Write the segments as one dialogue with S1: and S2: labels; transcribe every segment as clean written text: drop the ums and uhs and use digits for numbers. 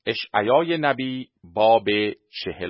S1: اشعیای نبی باب 40.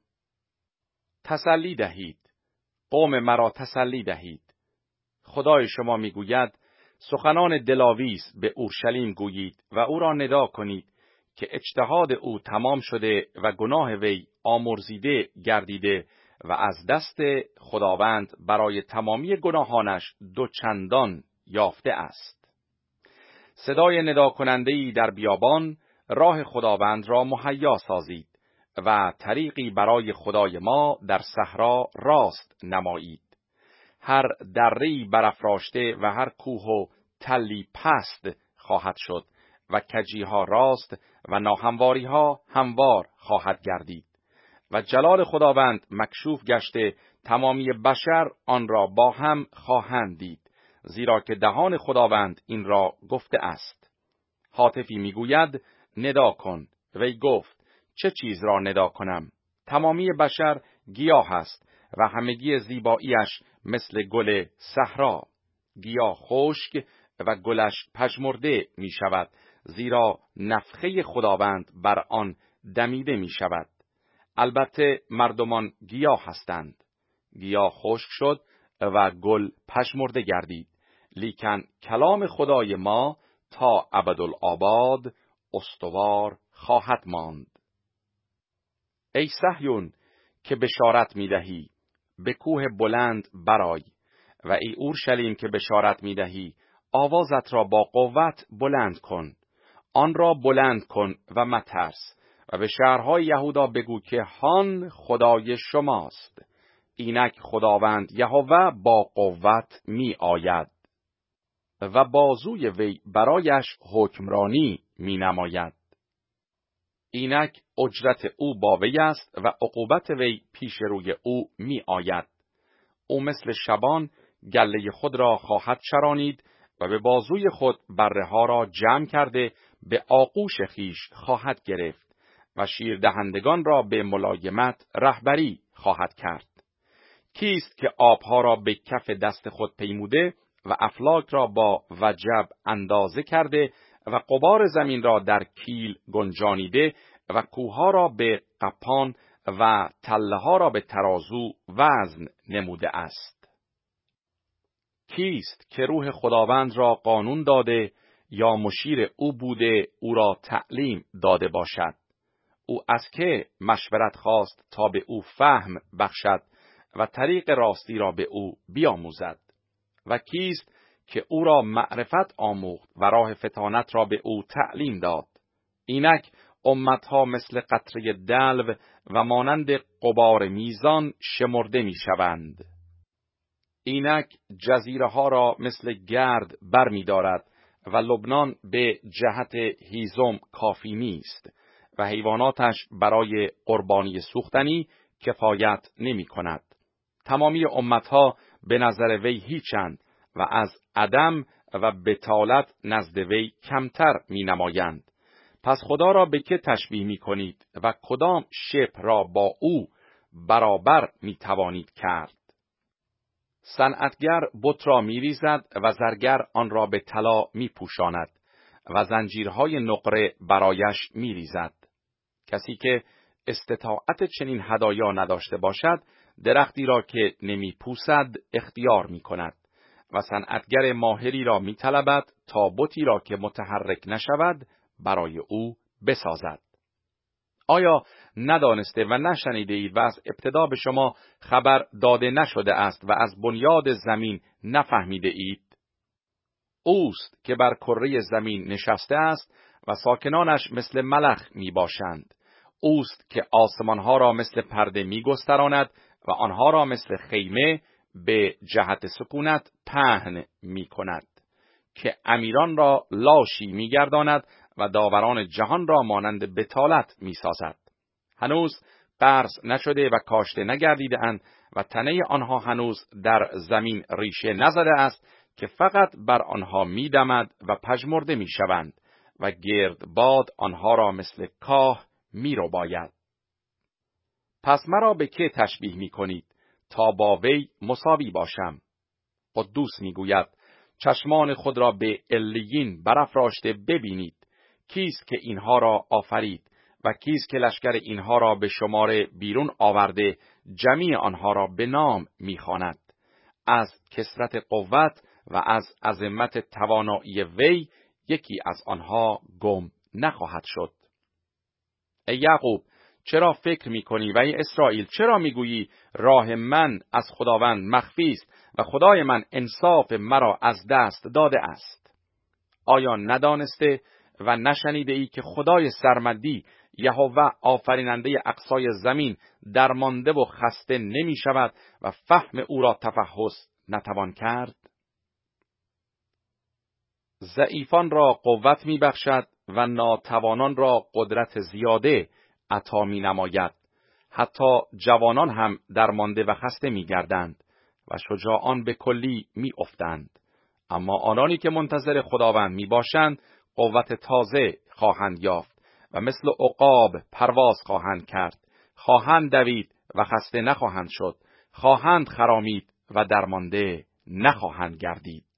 S1: تسلی دهید، قوم مرا تسلی دهید. خدای شما میگوید سخنان دلاویز به اورشلیم گویید و او را ندا کنید که اجتهاد او تمام شده و گناه وی آمرزیده گردیده و از دست خداوند برای تمامی گناهانش دوچندان یافته است. صدای ندا کننده‌ای در بیابان، راه خداوند را مهیا سازید و طریقی برای خدای ما در صحرا راست نمایید. هر دره‌ای برافراشته و هر کوه و تلی پست خواهد شد و کجیها راست و ناهمواریها هموار خواهد گردید و جلال خداوند مکشوف گشته تمامی بشر آن را با هم خواهند دید، زیرا که دهان خداوند این را گفته است. هاتفی میگوید ندا کن. وی گفت چه چیز را ندا کنم؟ تمامی بشر گیاه است و همگی زیباییش مثل گل صحرا. گیاه خشک و گلش پژمرده می شود، زیرا نفخه خداوند بر آن دمیده می شود. البته مردمان گیاه هستند. گیاه خشک شد و گل پژمرده گردید، لیکن کلام خدای ما تا ابدالآباد استوار خواهد ماند. ای صهیون که بشارت می‌دهی، به کوه بلند برآی، و ای اورشلیم که بشارت می‌دهی، آوازت را با قوت بلند کن. آن را بلند کن و مترس، و به شهرهای یهودا بگو که هان خدای شماست. اینک خداوند یهوه با قوت می آید و بازوی وی برایش حکمرانی می نماید. اینک اجرت او با وی است و عقوبت وی پیش روی او می آید. او مثل شبان گله خود را خواهد چرانید و به بازوی خود بره ها را جمع کرده به آغوش خیش خواهد گرفت و شیر دهندگان را به ملایمت رهبری خواهد کرد. کیست که آبها را به کف دست خود پیموده و افلاک را با وجب اندازه کرده و غبار زمین را در کیل گنجانیده و کوهها را به قپان و تله ها را به ترازو وزن نموده است؟ کیست که روح خداوند را قانون داده یا مشیر او بوده او را تعلیم داده باشد؟ او از که مشورت خواست تا به او فهم بخشد و طریق راستی را به او بیاموزد؟ و کیست که او را معرفت آموخت و راه فطانت را به او تعلیم داد؟ اینک امتها مثل قطره دلو و مانند غبار میزان شمرده می شوند. اینک جزیره ها را مثل گرد بر می دارد و لبنان به جهت هیزم کافی نیست و حیواناتش برای قربانی سوختنی کفایت نمی کند. تمامی امتها به نظر وی هیچند و از عدم و بطالت نزد وی کمتر می نمایند. پس خدا را به که تشبیه می کنید و کدام شبه را با او برابر می توانید کرد؟ صنعتگر بت را می ریزد و زرگر آن را به طلا می پوشاند و زنجیرهای نقره برایش می ریزد. کسی که استطاعت چنین هدایا نداشته باشد، درختی را که نمی پوسد اختیار می کند و صنعتگر ماهری را می طلبد تا بتی را که متحرک نشود برای او بسازد. آیا ندانسته و نشنیده اید و از ابتدا به شما خبر داده نشده است و از بنیاد زمین نفهمیده اید؟ اوست که بر کره زمین نشسته است و ساکنانش مثل ملخ می باشند. اوست که آسمانها را مثل پرده می گستراند و آنها را مثل خیمه به جهت سکونت پهن می کند، که امیران را لاشی می گرداند و داوران جهان را مانند بطالت می سازد. هنوز قرض نشده و کاشته نگردیده اند و تنه آنها هنوز در زمین ریشه نزده است که فقط بر آنها می دمد و پژمرده می شوند و گردباد آنها را مثل کاه می رو باید. پس مرا به که تشبیه می کنید تا با وی مساوی باشم؟ قدوس می گوید چشمان خود را به علیین برافراشته ببینید. کیست که اینها را آفرید و کیست که لشکر اینها را به شمار بیرون آورده جمیع آنها را به نام می‌خواند؟ از کثرت قوت و از عظمت توانایی وی یکی از آنها گم نخواهد شد. ای یعقوب چرا فکر می‌کنی و ای اسرائیل چرا می‌گویی راه من از خداوند مخفی است و خدای من انصاف مرا از دست داده است؟ آیا ندانسته و نشنیده ای که خدای سرمدی یهوه آفریننده اقصای زمین درمانده و خسته نمی شود و فهم او را تفحص نتوان کرد؟ ضعیفان را قوت می بخشد و ناتوانان را قدرت زیاده عطا می نماید. حتی جوانان هم درمانده و خسته می گردند و شجاعان به کلی می افتند. اما آنانی که منتظر خداوند می باشند قوت تازه خواهند یافت و مثل عقاب پرواز خواهند کرد. خواهند دوید و خسته نخواهند شد. خواهند خرامید و درمانده نخواهند گردید.